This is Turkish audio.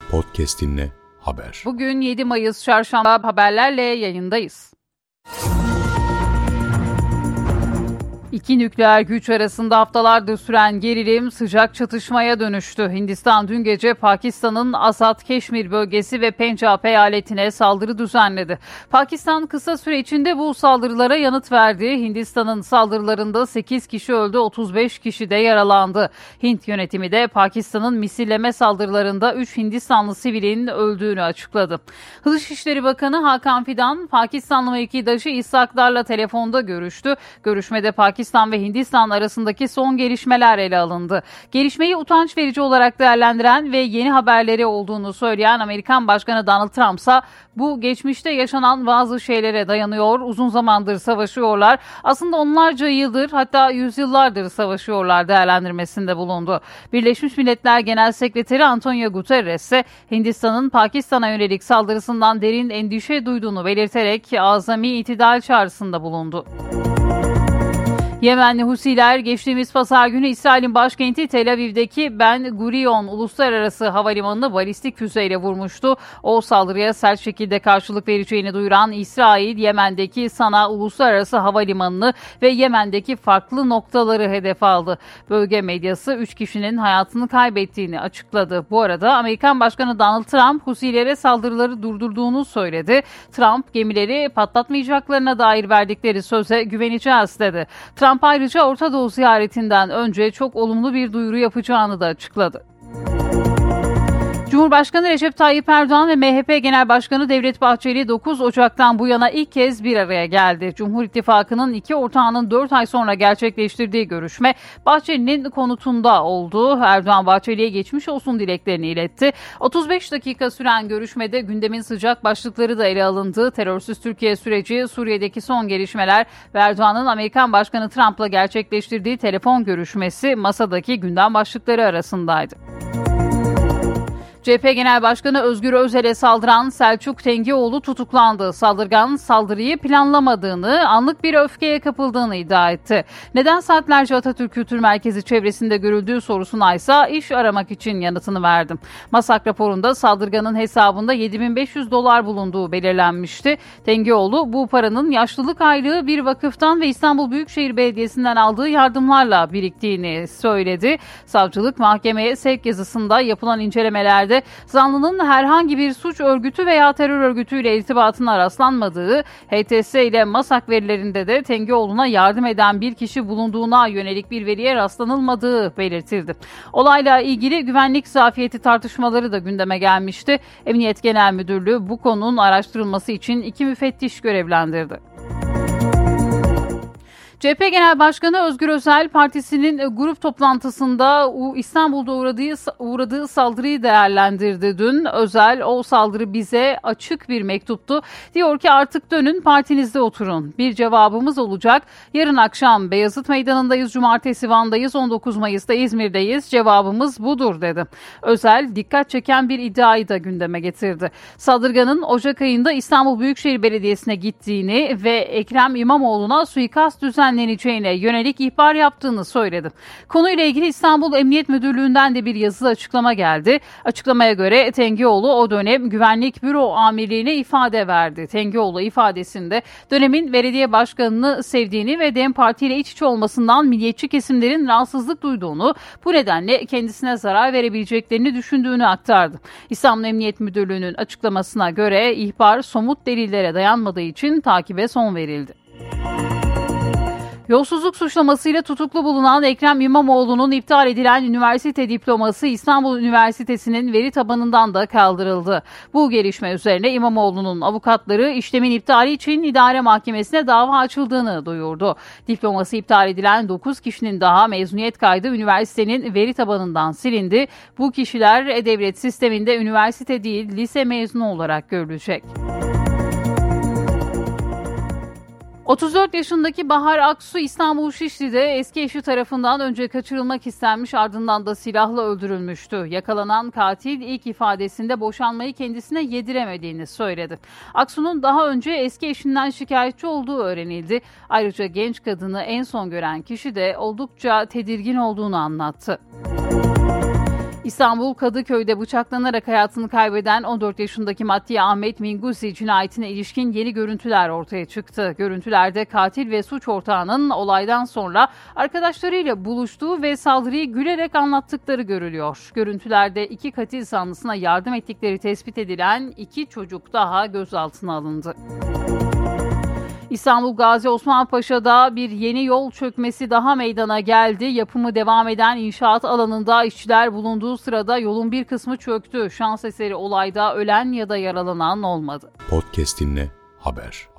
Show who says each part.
Speaker 1: Podcast dinle, haber.
Speaker 2: Bugün 7 Mayıs Çarşamba, haberlerle yayındayız. İki nükleer güç arasında haftalardır süren gerilim sıcak çatışmaya dönüştü. Hindistan dün gece Pakistan'ın Azad-Keşmir bölgesi ve Pencap eyaletine saldırı düzenledi. Pakistan kısa süre içinde bu saldırılara yanıt verdi. Hindistan'ın saldırılarında 8 kişi öldü, 35 kişi de yaralandı. Hint yönetimi de Pakistan'ın misilleme saldırılarında 3 Hindistanlı sivilin öldüğünü açıkladı. Dışişleri Bakanı Hakan Fidan, Pakistanlı mevkidaşı İshak Dar'la telefonda görüştü. Görüşmede Pakistan ve Hindistan arasındaki son gelişmeler ele alındı. Gelişmeyi utanç verici olarak değerlendiren ve yeni haberleri olduğunu söyleyen Amerikan Başkanı Donald Trump ise bu geçmişte yaşanan bazı şeylere dayanıyor, uzun zamandır savaşıyorlar. Aslında onlarca yıldır, hatta yüzyıllardır savaşıyorlar değerlendirmesinde bulundu. Birleşmiş Milletler Genel Sekreteri Antonio Guterres ise Hindistan'ın Pakistan'a yönelik saldırısından derin endişe duyduğunu belirterek azami itidal çağrısında bulundu. Yemenli Husiler geçtiğimiz pazar günü İsrail'in başkenti Tel Aviv'deki Ben Gurion Uluslararası Havalimanı'nı balistik füzeyle vurmuştu. O saldırıya sert şekilde karşılık vereceğini duyuran İsrail, Yemen'deki Sana Uluslararası Havalimanı'nı ve Yemen'deki farklı noktaları hedef aldı. Bölge medyası 3 kişinin hayatını kaybettiğini açıkladı. Bu arada Amerikan Başkanı Donald Trump Husilere saldırıları durdurduğunu söyledi. Trump gemileri patlatmayacaklarına dair verdikleri söze güveneceğiz dedi. Trump ayrıca Orta Doğu ziyaretinden önce çok olumlu bir duyuru yapacağını da açıkladı. Cumhurbaşkanı Recep Tayyip Erdoğan ve MHP Genel Başkanı Devlet Bahçeli 9 Ocak'tan bu yana ilk kez bir araya geldi. Cumhur İttifakı'nın iki ortağının 4 ay sonra gerçekleştirdiği görüşme Bahçeli'nin konutunda oldu. Erdoğan Bahçeli'ye geçmiş olsun dileklerini iletti. 35 dakika süren görüşmede gündemin sıcak başlıkları da ele alındı. Terörsüz Türkiye süreci, Suriye'deki son gelişmeler ve Erdoğan'ın Amerikan Başkanı Trump'la gerçekleştirdiği telefon görüşmesi masadaki gündem başlıkları arasındaydı. CHP Genel Başkanı Özgür Özel'e saldıran Selçuk Tengioğlu tutuklandı. Saldırgan saldırıyı planlamadığını, anlık bir öfkeye kapıldığını iddia etti. Neden saatlerce Atatürk Kültür Merkezi çevresinde görüldüğü sorusuna ise iş aramak için yanıtını verdi. MASAK raporunda saldırganın hesabında $7.500 bulunduğu belirlenmişti. Tengioğlu bu paranın yaşlılık aylığı bir vakıftan ve İstanbul Büyükşehir Belediyesi'nden aldığı yardımlarla biriktiğini söyledi. Savcılık mahkemeye sevk yazısında yapılan incelemelerde zanlının herhangi bir suç örgütü veya terör örgütüyle irtibatına rastlanmadığı, HTS ile MASAK verilerinde de Tengioğlu'na yardım eden bir kişi bulunduğuna yönelik bir veriye rastlanılmadığı belirtildi. Olayla ilgili güvenlik zafiyeti tartışmaları da gündeme gelmişti. Emniyet Genel Müdürlüğü bu konunun araştırılması için 2 müfettiş görevlendirdi. CHP Genel Başkanı Özgür Özel, partisinin grup toplantısında İstanbul'da uğradığı saldırıyı değerlendirdi dün. Özel, o saldırı bize açık bir mektuptu. Diyor ki artık dönün partinizde oturun. Bir cevabımız olacak. Yarın akşam Beyazıt Meydanı'ndayız, cumartesi Van'dayız, 19 Mayıs'ta İzmir'deyiz. Cevabımız budur dedi. Özel, dikkat çeken bir iddiayı da gündeme getirdi. Saldırganın Ocak ayında İstanbul Büyükşehir Belediyesi'ne gittiğini ve Ekrem İmamoğlu'na suikast düzenleneceğine yönelik ihbar yaptığını söyledi. Konuyla ilgili İstanbul Emniyet Müdürlüğü'nden de bir yazılı açıklama geldi. Açıklamaya göre Tengioğlu o dönem Güvenlik Büro Amirliğine ifade verdi. Tengioğlu ifadesinde dönemin belediye başkanını sevdiğini ve DEM Parti ile iç içe olmasından milliyetçi kesimlerin rahatsızlık duyduğunu, bu nedenle kendisine zarar verebileceklerini düşündüğünü aktardı. İstanbul Emniyet Müdürlüğü'nün açıklamasına göre ihbar somut delillere dayanmadığı için takibe son verildi. Yolsuzluk suçlamasıyla tutuklu bulunan Ekrem İmamoğlu'nun iptal edilen üniversite diploması İstanbul Üniversitesi'nin veri tabanından da kaldırıldı. Bu gelişme üzerine İmamoğlu'nun avukatları işlemin iptali için idare mahkemesine dava açıldığını duyurdu. Diploması iptal edilen 9 kişinin daha mezuniyet kaydı üniversitenin veri tabanından silindi. Bu kişiler e-devlet sisteminde üniversite değil lise mezunu olarak görülecek. 34 yaşındaki Bahar Aksu İstanbul Şişli'de eski eşi tarafından önce kaçırılmak istenmiş, ardından da silahla öldürülmüştü. Yakalanan katil ilk ifadesinde boşanmayı kendisine yediremediğini söyledi. Aksu'nun daha önce eski eşinden şikayetçi olduğu öğrenildi. Ayrıca genç kadını en son gören kişi de oldukça tedirgin olduğunu anlattı. İstanbul Kadıköy'de bıçaklanarak hayatını kaybeden 14 yaşındaki Mattia Ahmet Minguzi cinayetine ilişkin yeni görüntüler ortaya çıktı. Görüntülerde katil ve suç ortağının olaydan sonra arkadaşlarıyla buluştuğu ve saldırıyı gülerek anlattıkları görülüyor. Görüntülerde iki katil zanlısına yardım ettikleri tespit edilen 2 çocuk daha gözaltına alındı. İstanbul Gazi Osman Paşa'da bir yeni yol çökmesi daha meydana geldi. Yapımı devam eden inşaat alanında işçiler bulunduğu sırada yolun bir kısmı çöktü. Şans eseri olayda ölen ya da yaralanan olmadı.
Speaker 1: Podcast dinle, haber.